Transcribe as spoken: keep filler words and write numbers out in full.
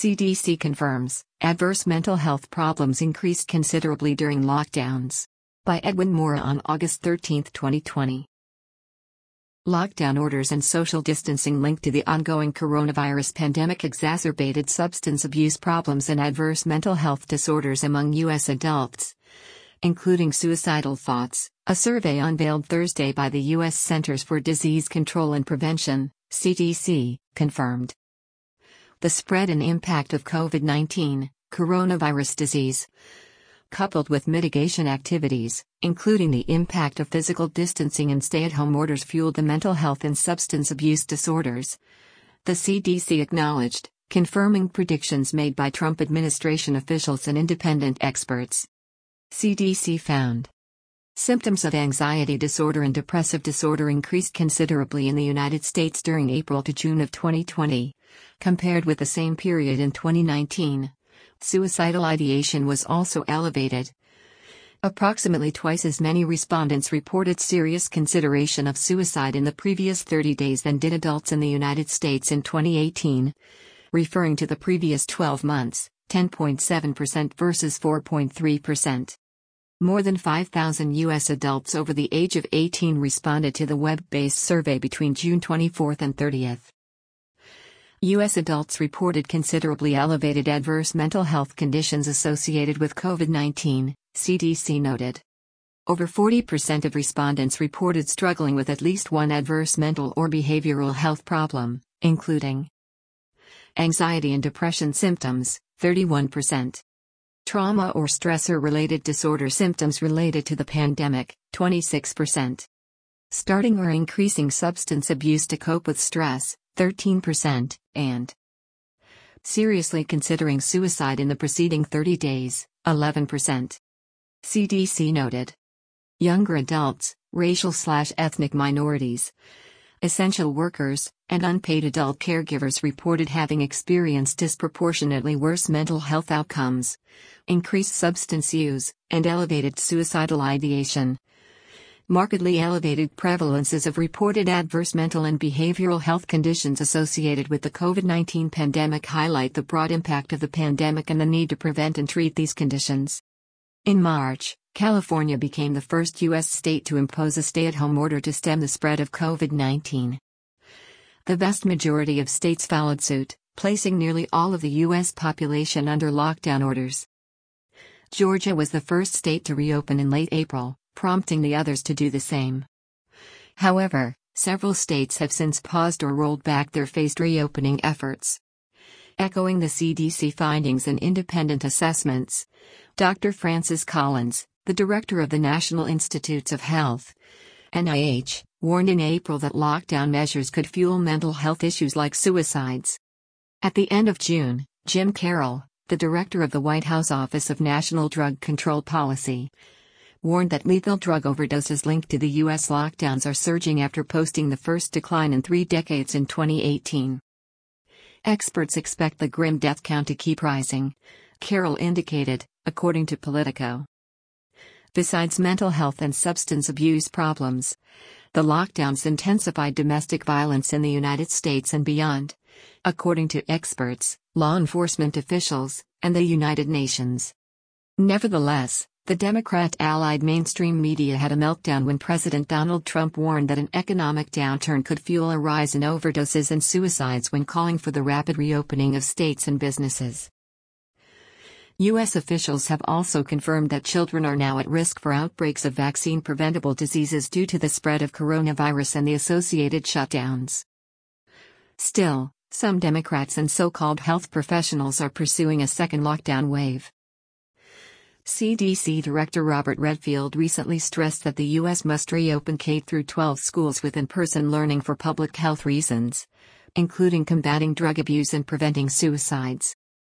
C D C confirms, adverse mental health problems increased considerably during lockdowns. By Edwin Mora on August thirteenth, twenty twenty. Lockdown orders and social distancing linked to the ongoing coronavirus pandemic exacerbated substance abuse problems and adverse mental health disorders among U S adults, including suicidal thoughts, a survey unveiled Thursday by the U S Centers for Disease Control and Prevention, C D C, confirmed. The spread and impact of COVID nineteen, coronavirus disease, coupled with mitigation activities, including the impact of physical distancing and stay-at-home orders, fueled the mental health and substance abuse disorders, the C D C acknowledged, confirming predictions made by Trump administration officials and independent experts. C D C found symptoms of anxiety disorder and depressive disorder increased considerably in the United States during April to June of twenty twenty, compared with the same period in twenty nineteen. Suicidal ideation was also elevated. Approximately twice as many respondents reported serious consideration of suicide in the previous thirty days than did adults in the United States in twenty eighteen, referring to the previous twelve months, ten point seven percent versus four point three percent. More than five thousand U S adults over the age of eighteen responded to the web-based survey between June twenty-fourth and thirtieth. U S adults reported considerably elevated adverse mental health conditions associated with COVID nineteen, C D C noted. Over forty percent of respondents reported struggling with at least one adverse mental or behavioral health problem, including anxiety and depression symptoms, thirty-one percent. Trauma or stressor-related disorder symptoms related to the pandemic, twenty-six percent. Starting or increasing substance abuse to cope with stress, thirteen percent, and seriously considering suicide in the preceding thirty days, eleven percent. C D C noted. Younger adults, racial/ethnic minorities, essential workers, and unpaid adult caregivers reported having experienced disproportionately worse mental health outcomes, increased substance use, and elevated suicidal ideation. Markedly elevated prevalences of reported adverse mental and behavioral health conditions associated with the COVID nineteen pandemic highlight the broad impact of the pandemic and the need to prevent and treat these conditions. In March, California became the first U S state to impose a stay-at-home order to stem the spread of COVID nineteen. The vast majority of states followed suit, placing nearly all of the U S population under lockdown orders. Georgia was the first state to reopen in late April, prompting the others to do the same. However, several states have since paused or rolled back their phased reopening efforts. Echoing the C D C findings and independent assessments, Doctor Francis Collins, the director of the National Institutes of Health, N I H, warned in April that lockdown measures could fuel mental health issues like suicides. At the end of June, Jim Carroll, the director of the White House Office of National Drug Control Policy, warned that lethal drug overdoses linked to the U S lockdowns are surging after posting the first decline in three decades in twenty eighteen. Experts expect the grim death count to keep rising, Carroll indicated, according to Politico. Besides mental health and substance abuse problems, the lockdowns intensified domestic violence in the United States and beyond, according to experts, law enforcement officials, and the United Nations. Nevertheless, the Democrat-allied mainstream media had a meltdown when President Donald Trump warned that an economic downturn could fuel a rise in overdoses and suicides when calling for the rapid reopening of states and businesses. U S officials have also confirmed that children are now at risk for outbreaks of vaccine-preventable diseases due to the spread of coronavirus and the associated shutdowns. Still, some Democrats and so-called health professionals are pursuing a second lockdown wave. C D C Director Robert Redfield recently stressed that the U S must reopen K through twelve schools with in-person learning for public health reasons, including combating drug abuse and preventing suicides.